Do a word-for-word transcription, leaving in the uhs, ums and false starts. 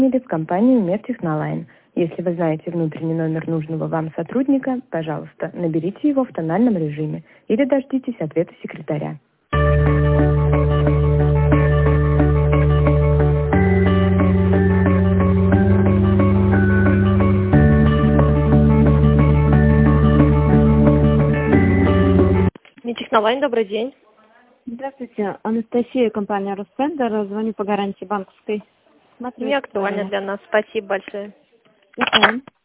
или в компанию Мертехнолайн. Если вы знаете внутренний номер нужного вам сотрудника, пожалуйста, наберите его в тональном режиме или дождитесь ответа секретаря. Мертехнолайн, добрый день. Здравствуйте, Анастасия, компания Роспендер. Звоню по гарантии банковской. Не актуально для нас. Спасибо большое. Мгм.